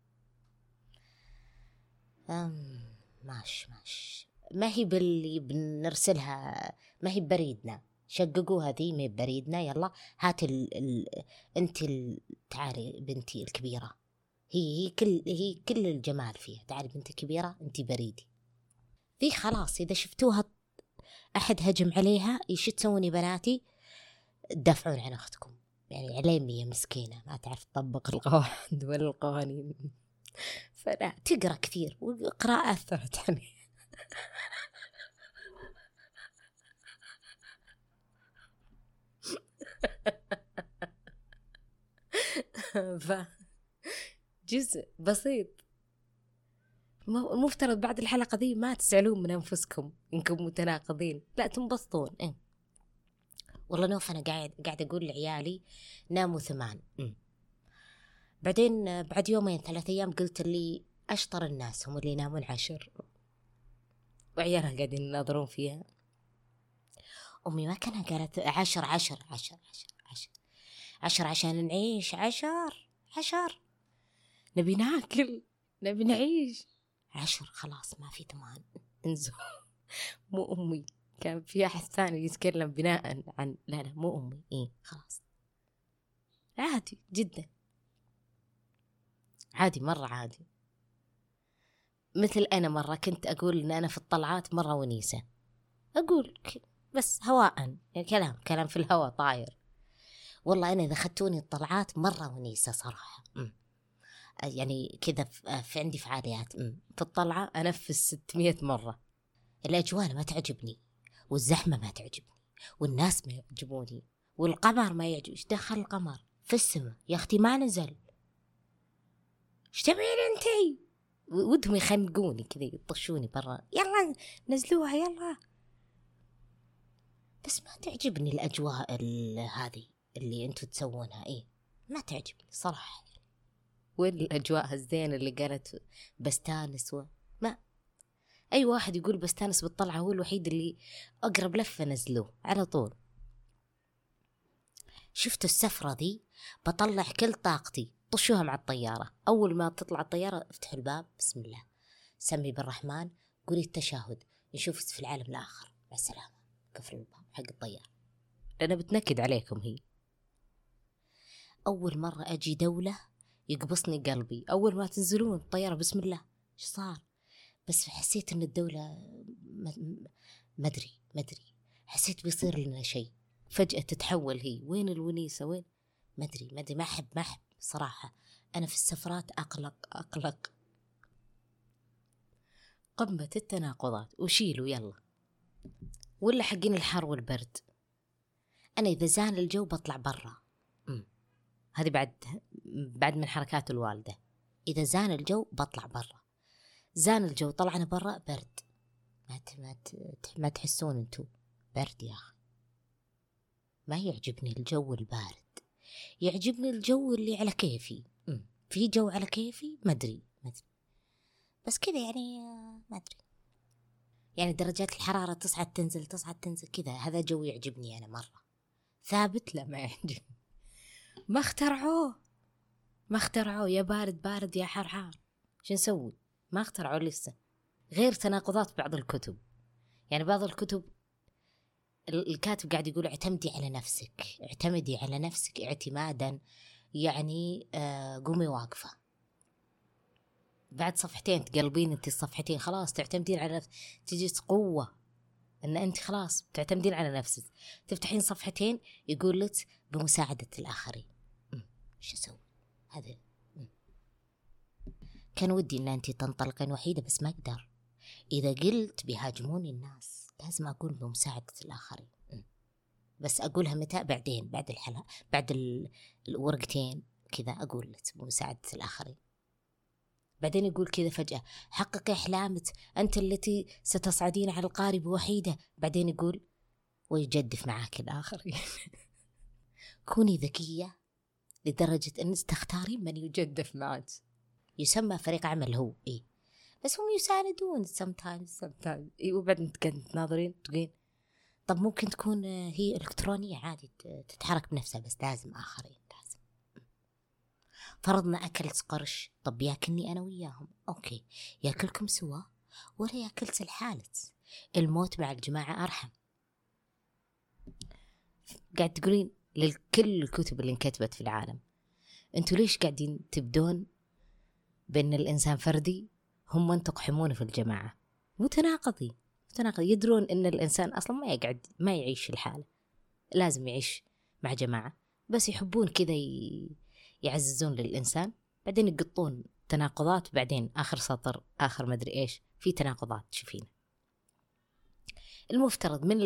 ماش ما هي باللي بنرسلها، ما هي بريدنا، شققوها ذي ما بريدنا. يلا هات انت تعالي بنتي الكبيرة، هي كل الجمال فيها. تعالي بنتي الكبيرة انت بريدي ذي. خلاص إذا شفتوها أحد هجم عليها إيش تسووني بناتي؟ تدافعون عن أختكم. يعني عليمية مسكينة ما تعرف تطبق القواعد ولا القوانين. فلا تقرأ كثير، وقراءة أثرت علي. جزء بسيط. المفترض بعد الحلقة دي ما تزعلون من أنفسكم إنكم متناقضين، لا تنبسطون. والله نوف أنا قاعد أقول لعيالي ناموا 8. بعدين بعد 2-3 أيام قلت لي أشطر الناس هم اللي ينامون 10، وعيالها قاعدين يناظرون فيها. أمي ما كانها قالت 10 عشان نعيش، 10 نبي ناكل نبي نعيش. 10 خلاص ما في 8 انزل. مو أمي، كان في أحد ثاني يتكلم بناء عن لا مو أمي. إيه خلاص عادي جدا، عادي مرة عادي. مثل أنا مرة كنت أقول إن أنا في الطلعات مرة ونيسة، أقول بس هواء يعني كلام في الهواء طاير. والله أنا إذا خدتوني الطلعات مرة ونيسة صراحة. يعني كذا في عندي فعاليات في الطلعة أنفس 600 مرة. الأجواء ما تعجبني، والزحمة ما تعجبني، والناس ما يعجبوني، والقمر ما يعجب. إيش دخل القمر في السماء يا أختي؟ ما نزل. إيش تبين أنتي؟ ودهم يخنقوني كذا يطشوني برا، يلا نزلوها يلا. بس ما تعجبني الأجواء هذه اللي أنتوا تسوونها. إيه ما تعجبني صراحة. وين الأجواء الزينة اللي قالت بستانس ما أي واحد يقول بستانس بالطلعة هو الوحيد اللي أقرب لفة نزلوه على طول. شفتوا السفرة دي؟ بطلع كل طاقتي، طشوها مع الطيارة. أول ما تطلع الطيارة افتحوا الباب، بسم الله، سمي بالرحمن، قولي التشهد، نشوف في العالم الآخر، مع السلامة. قفل الباب حق الطيارة. أنا بتنكد عليكم. هي أول مرة أجي دولة يقبصني قلبي. أول ما تنزلون الطيارة بسم الله، إيش صار؟ بس حسيت إن الدولة ما أدري حسيت بيصير لنا شيء فجأة تتحول. هي وين الونيسة وين؟ ما أدري ما أحب صراحة. أنا في السفرات أقلق. قمة التناقضات. وشيلوا يلا، ولا حقين الحر والبرد. أنا إذا زان الجو بطلع برا. هذه بعد من حركات الوالدة. إذا زان الجو بطلع برا. زان الجو طلعنا برا برد. ما تحسون أنتوا برد يا أخي؟ ما يعجبني الجو البارد، يعجبني الجو اللي على كيفي. في جو على كيفي ما أدري بس كذا يعني ما أدري. يعني درجات الحرارة تصعد تنزل كذا، هذا جو يعجبني أنا مرة. ثابت لا ما يعجبني. ما اخترعوه يا بارد يا حار. شو نسوي؟ ما اخترعوا لسه. غير تناقضات بعض الكتب. يعني بعض الكتب الكاتب قاعد يقول اعتمدي على نفسك اعتمادا، يعني قومي واقفة. بعد صفحتين تقلبين انت الصفحتين، خلاص تعتمدين على نفسك. تجي قوة ان انت خلاص تعتمدين على نفسك. تفتحين صفحتين يقول لك بمساعدة الآخرين. شو اسوي؟ هذا كان ودي ان انت تنطلقين وحيدة بس ما اقدر. إذا قلت بيهاجموني الناس لازم أقول بمساعدة الآخرين. بس أقولها متى؟ بعدين، بعد الحلقة، بعد الورقتين كذا أقول بمساعدة الآخرين. بعدين يقول كذا فجأة حقق أحلامك، أنت التي ستصعدين على القارب وحيدة. بعدين يقول ويجدف معاك الآخرين. كوني ذكية لدرجة أنك تختارين من يجدف معك. يسمى فريق عمل هو بس هم يساندون sometimes. وبعدين كنت ناظرين تقولين طب ممكن تكون هي إلكترونية عادي تتحرك بنفسها، بس لازم آخرين. لازم. فرضنا أكلت قرش، طب ياكلني أنا وياهم، أوكي ياكلكم سوا ولا ياكلت الحالة؟ الموت مع الجماعة أرحم. قاعد تقولين لكل الكتب اللي انكتبت في العالم انتوا ليش قاعدين تبدون بأن الإنسان فردي، هم تقحمون في الجماعة؟ متناقضين. يدرون أن الإنسان أصلا ما يعيش الحالة، لازم يعيش مع جماعة، بس يحبون كذا يعززون للإنسان، بعدين يقطون تناقضات، بعدين آخر سطر آخر مدري إيش في تناقضات تشوفين. المفترض من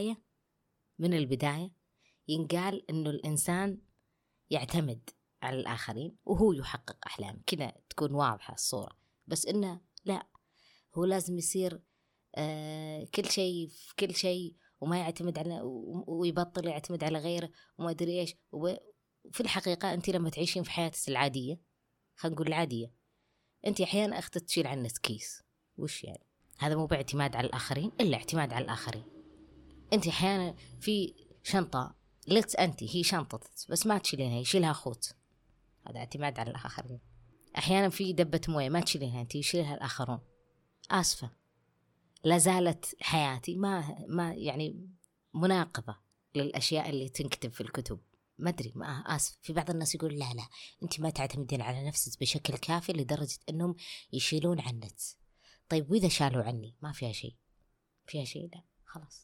البداية ينقال أنه الإنسان يعتمد على الآخرين وهو يحقق أحلامه، كذا تكون واضحة الصورة. بس إنه لا، هو لازم يصير كل شيء في كل شيء، وما يعتمد على ويبطل يعتمد على غيره وما أدري إيش. وفي الحقيقة أنت لما تعيشين في حياتك العادية، خلينا نقول العادية، أنت أحيانا أخذت تشيل عنك كيس، وش يعني؟ هذا مو باعتماد على الآخرين إلا اعتماد على الآخرين. أنت أحيانا في شنطة لت أنت هي شنطتك بس ما تشيلينها، يشيلها أخوت، هذا اعتماد على الآخرين. أحيانا في دبة موية ما تشيلينها أنت، يشيلها الآخرون. آسفة، لازالت حياتي ما يعني مناقضة للأشياء اللي تنكتب في الكتب. ما أدري، ما آسف. في بعض الناس يقول لا أنت ما تعتمدين على نفسك بشكل كافي لدرجة أنهم يشيلون عنك. طيب وإذا شالوا عني ما فيها شيء؟ فيها شيء؟ لا خلاص،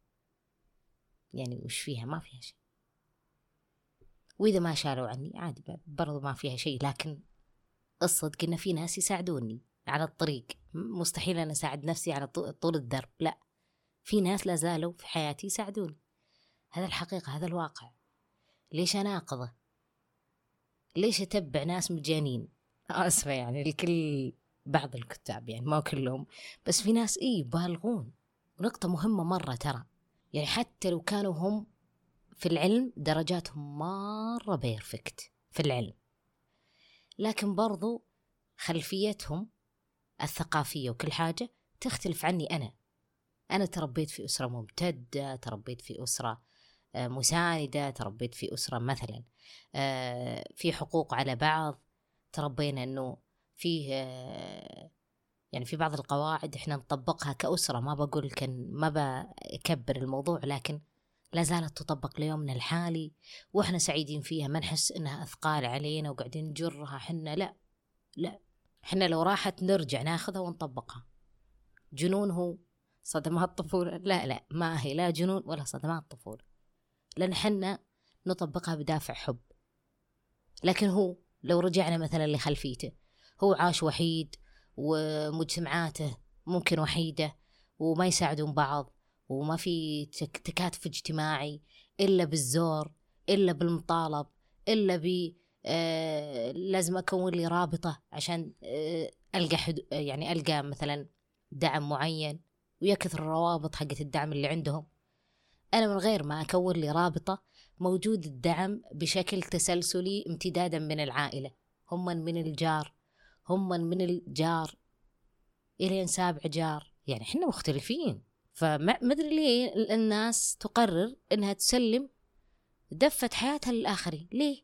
يعني وش فيها؟ ما فيها شيء. وإذا ما شالوا عني عادي برضو ما فيها شيء. لكن الصدق إن في ناس يساعدوني على الطريق، مستحيل أنا أساعد نفسي على طول الدرب، لا، في ناس لازالوا في حياتي يساعدوني. هذا الحقيقة، هذا الواقع. ليش أناقضه؟ ليش أتبع ناس مجانين؟ آسفة يعني لكل بعض الكتاب، يعني ما كلهم، بس في ناس بالغون. ونقطة مهمة مرة ترى، يعني حتى لو كانوا هم في العلم درجاتهم مرة بيرفكت في العلم، لكن برضو خلفيتهم الثقافية وكل حاجة تختلف عني. أنا تربيت في أسرة ممتدة، تربيت في أسرة مساندة، تربيت في أسرة مثلا في حقوق على بعض، تربينا أنه فيه يعني في بعض القواعد إحنا نطبقها كأسرة. ما بقول ما بكبر الموضوع، لكن لا زالت تطبق ليومنا الحالي وإحنا سعيدين فيها، ما نحس إنها أثقال علينا وقاعدين نجرها حنا. لا، إحنا لو راحت نرجع ناخذها ونطبقها. جنون هو صدمات طفولة؟ لا ما هي لا جنون ولا صدمات طفولة، لأن حنا نطبقها بدافع حب. لكن هو لو رجعنا مثلا لخلفيته، هو عاش وحيد ومجتمعاته ممكن وحيدة وما يساعدون بعض وما في تكاتف اجتماعي إلا بالزور، إلا بالمطالب، إلا لازم أكون لي رابطة عشان يعني ألقى مثلا دعم معين، ويكثر الروابط حقت الدعم اللي عندهم. أنا من غير ما أكون لي رابطة موجود الدعم بشكل تسلسلي امتدادا من العائلة، هم من الجار، هم من الجار إلى سابع جار، يعني إحنا مختلفين. فما أدري ليه الناس تقرر إنها تسلم دفة حياتها للآخرين. ليه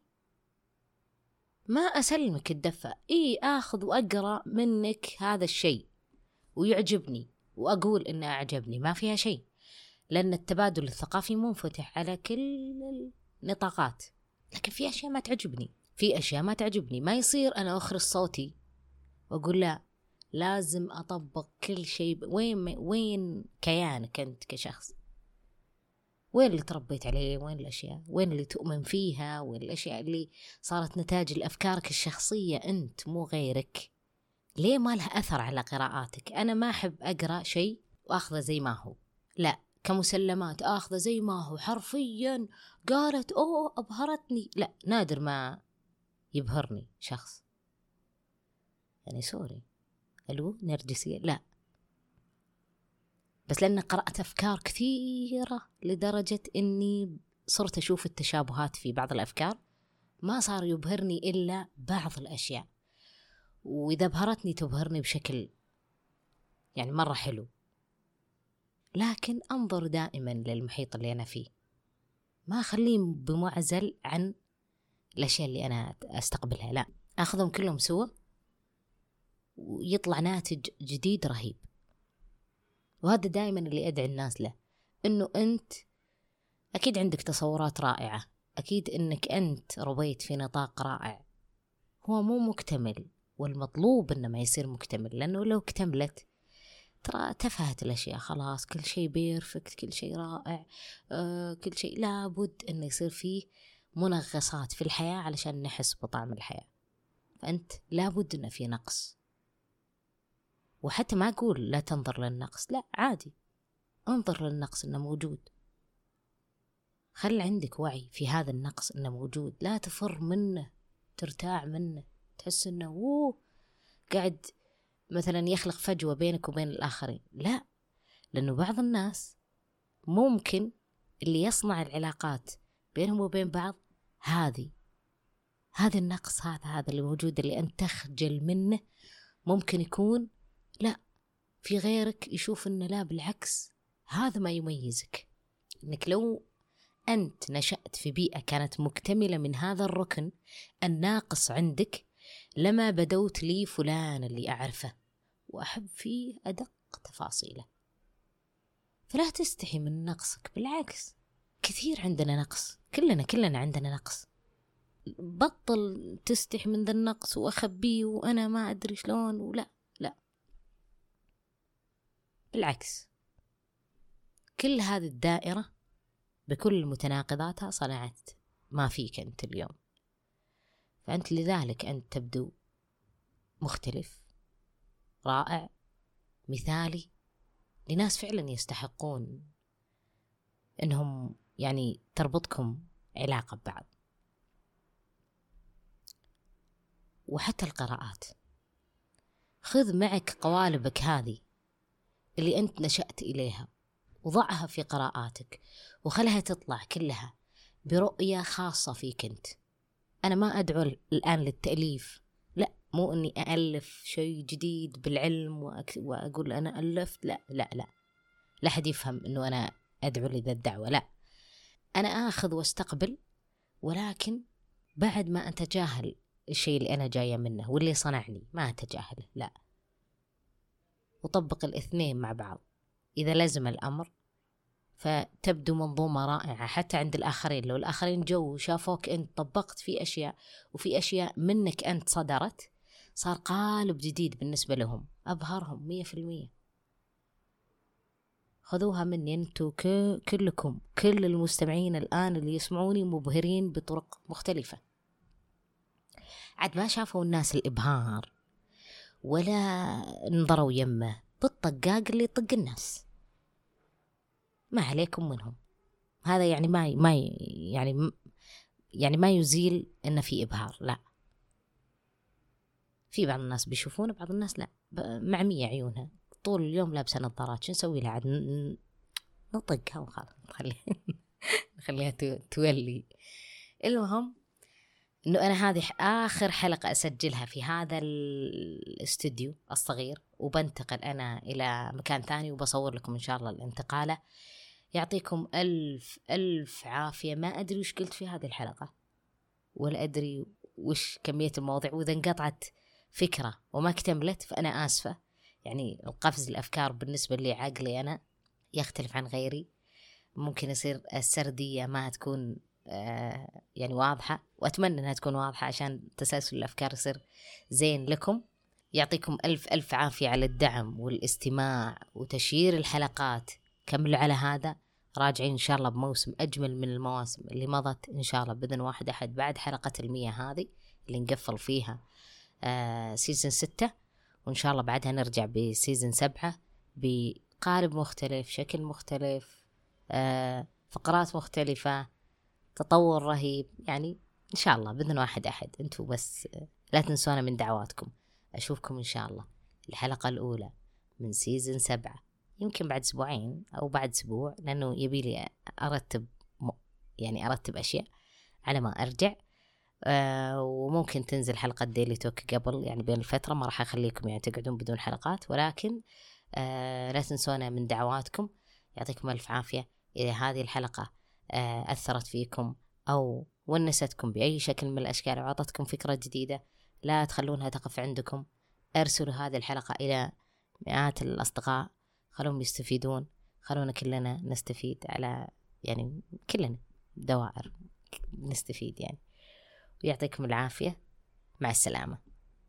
ما أسلمك الدفة؟ آخذ وأقرأ منك هذا الشيء ويعجبني وأقول إنه أعجبني، ما فيها شيء، لأن التبادل الثقافي منفتح على كل النطاقات. لكن في أشياء ما تعجبني، ما يصير أنا أخرج صوتي وأقول لا لازم أطبق كل شيء. وين كيانك أنت كشخص؟ وين اللي تربيت عليه؟ وين الأشياء؟ وين اللي تؤمن فيها؟ وين الأشياء اللي صارت نتاج لأفكارك الشخصية أنت مو غيرك؟ ليه ما لها أثر على قراءاتك؟ أنا ما أحب أقرأ شيء وأخذه زي ما هو، لا، كمسلمات أخذه زي ما هو حرفيا، قالت أوه أبهرتني، لا، نادر ما يبهرني شخص، يعني سوري، ألو نرجسية، لا، بس لأن قرأت أفكار كثيرة لدرجة أني صرت أشوف التشابهات في بعض الأفكار، ما صار يبهرني إلا بعض الأشياء، وإذا بهرتني تبهرني بشكل يعني مرة حلو، لكن أنظر دائما للمحيط اللي أنا فيه، ما أخليه بمعزل عن الأشياء اللي أنا أستقبلها، لا، أخذهم كلهم سوا ويطلع ناتج جديد رهيب. وهذا دائما اللي أدعي الناس له، إنه أنت أكيد عندك تصورات رائعة، أكيد إنك أنت ربيت في نطاق رائع، هو مو مكتمل، والمطلوب إنه ما يصير مكتمل، لأنه لو اكتملت ترى تفهت الأشياء، خلاص كل شيء بيرفكت، كل شيء رائع، كل شيء، لابد إنه يصير فيه منغصات في الحياة علشان نحس بطعم الحياة، فأنت لابد إنه في نقص. وحتى ما أقول لا تنظر للنقص، لا، عادي انظر للنقص إنه موجود، خل عندك وعي في هذا النقص إنه موجود، لا تفر منه، ترتاع منه، تحس إنه قاعد مثلا يخلق فجوة بينك وبين الآخرين، لا، لأنه بعض الناس ممكن اللي يصنع العلاقات بينهم وبين بعض هذا النقص، هذا اللي موجود اللي أنت تخجل منه، ممكن يكون لا في غيرك يشوف إنه لا، بالعكس هذا ما يميزك، إنك لو أنت نشأت في بيئة كانت مكتملة من هذا الركن الناقص عندك، لما بدوت لي فلان اللي أعرفه وأحب فيه أدق تفاصيله، فلا تستحي من نقصك، بالعكس كثير عندنا نقص، كلنا عندنا نقص، بطل تستحي من ذا النقص وأخبيه وأنا ما أدري شلون، ولا لا، بالعكس كل هذه الدائرة بكل متناقضاتها صنعت ما فيك أنت اليوم، فأنت لذلك أنت تبدو مختلف، رائع، مثالي، لناس فعلا يستحقون إنهم يعني تربطكم علاقة ببعض. وحتى القراءات، خذ معك قوالبك هذه اللي أنت نشأت إليها وضعها في قراءاتك، وخلها تطلع كلها برؤية خاصة فيك أنت. أنا ما أدعو الآن للتأليف، لا، مو أني أألف شيء جديد بالعلم وأقول أنا ألفت، لا لا لا، لا حد يفهم أنه أنا أدعو لذا الدعوة، لا، أنا آخذ واستقبل، ولكن بعد ما أتجاهل الشيء اللي أنا جاية منه واللي صنعني، ما أتجاهله، لا، وطبق الاثنين مع بعض إذا لزم الأمر، فتبدو منظومة رائعة حتى عند الآخرين. لو الآخرين جو شافوك أنت طبقت في أشياء، وفي أشياء منك أنت صدرت، صار قالب جديد بالنسبة لهم، أبهرهم 100%. خذوها مني أنتوا كلكم، كل المستمعين الآن اللي يسمعوني مبهرين بطرق مختلفة، عاد ما شافوا الناس الإبهار ولا نظروا يمه، بالطقاق اللي يطق الناس، ما عليكم منهم، هذا يعني ما يزيل إن في إبهار، لا، في بعض الناس بيشوفون، بعض الناس لا، معمية عيونها طول اليوم لابسة نظارات، شو نسوي لها عاد؟ نطقها وخلاص، نخليها تولي. المهم إنه أنا هذه آخر حلقة أسجلها في هذا الاستوديو الصغير، وبنتقل أنا إلى مكان ثاني وبصور لكم إن شاء الله الانتقالة. يعطيكم ألف عافية. ما أدري وش قلت في هذه الحلقة، ولا أدري وش كمية المواضيع، وإذا انقطعت فكرة وما اكتملت فأنا آسفة، يعني القفز الأفكار بالنسبة لي عقلي أنا يختلف عن غيري، ممكن يصير السردية ما تكون يعني واضحة، وأتمنى أنها تكون واضحة عشان تسلسل الأفكار يصير زين لكم. يعطيكم ألف عافية على الدعم والاستماع وتشيير الحلقات. كملوا على هذا، راجعين إن شاء الله بموسم أجمل من المواسم اللي مضت إن شاء الله بإذن واحد أحد، بعد حلقة 100 هذه اللي نقفل فيها سيزن 6، وإن شاء الله بعدها نرجع بسيزن 7 بقالب مختلف، شكل مختلف، فقرات مختلفة، تطور رهيب يعني إن شاء الله بإذن واحد أحد. أنتوا بس لا تنسونا من دعواتكم. أشوفكم إن شاء الله الحلقة الأولى من سيزن 7، يمكن بعد أسبوعين أو بعد أسبوع، لأنه يبيلي أرتب أرتب أشياء على ما أرجع. وممكن تنزل حلقة ديلي توك قبل، يعني بين الفترة ما راح أخليكم يعني تقعدون بدون حلقات، ولكن لا تنسونا من دعواتكم. يعطيكم ألف عافية. إذا هذه الحلقة أثرت فيكم أو ونستكم بأي شكل من الأشكال وعطتكم فكرة جديدة، لا تخلونها تقف عندكم، أرسلوا هذه الحلقة إلى مئات الأصدقاء، خلوهم يستفيدون، خلونا كلنا نستفيد، على يعني كلنا دوائر نستفيد يعني. ويعطيكم العافية، مع السلامة.